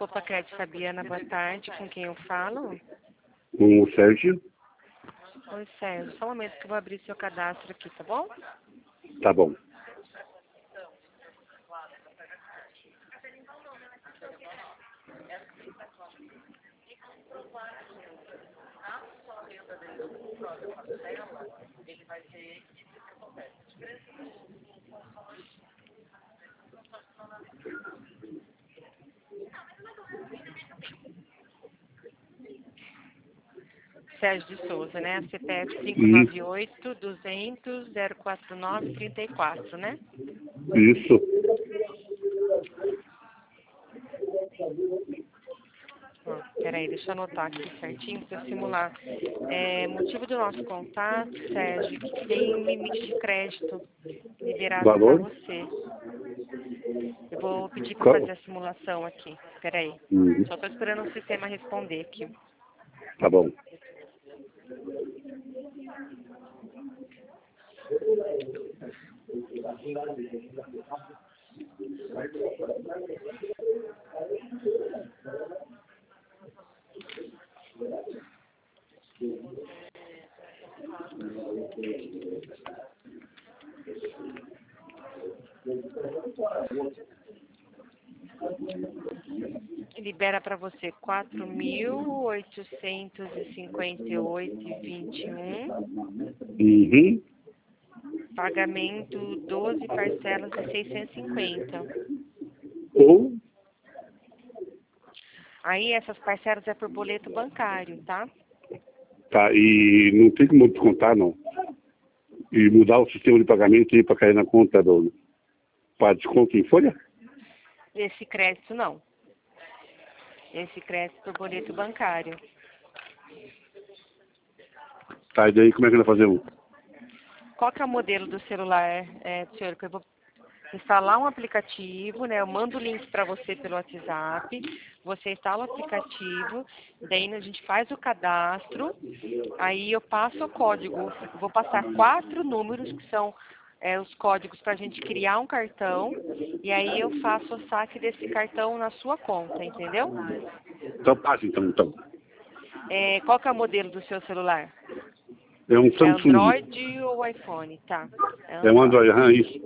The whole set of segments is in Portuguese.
Copa Crédito Fabiana, boa tarde. Com quem eu falo? Com o Sérgio. Oi, Sérgio. Só um momento que eu vou abrir seu cadastro aqui, tá bom? Tá bom. Sérgio de Souza, né? CPF Isso. 598-200-049-34, né? Isso. Ó, peraí, deixa eu anotar aqui certinho para eu simular. Motivo do nosso contato, Sérgio, que tem um limite de crédito liberado para Valor? você. Eu vou pedir para Qual? fazer a simulação aqui. Peraí. Uhum. Só estou esperando o sistema responder aqui. Tá bom. Libera para você 4.858,21. Uhum. Pagamento 12 parcelas de 650. Ou, Aí essas parcelas é por boleto bancário, tá? tá, e não tem como descontar, não. E mudar o sistema de pagamento aí para cair na conta do... para desconto em folha? Esse crédito não. Esse crédito por boleto bancário. Tá, e daí como é que vai fazer um? Qual que é o modelo do celular, senhor? Que eu vou instalar um aplicativo, né? Eu mando o link para você pelo WhatsApp. Você instala o aplicativo, daí a gente faz o cadastro, aí eu passo o código. Vou passar 4 números que são os códigos para a gente criar um cartão, e aí eu faço o saque desse cartão na sua conta, entendeu? Então passa então. Qual que é o modelo do seu celular? É um É Samsung. Android ou iPhone? Tá. É É um Android, Android. isso.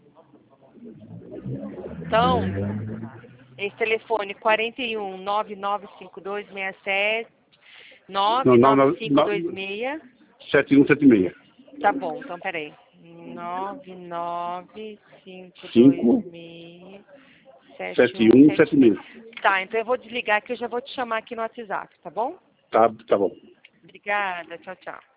Então, esse telefone 41 995267 Não, 99526. 7176. Tá bom, então peraí. 5 99526 7176. 7176. Tá, então eu vou desligar que eu já vou te chamar aqui no WhatsApp, tá bom? Tá bom. Obrigada, tchau, tchau.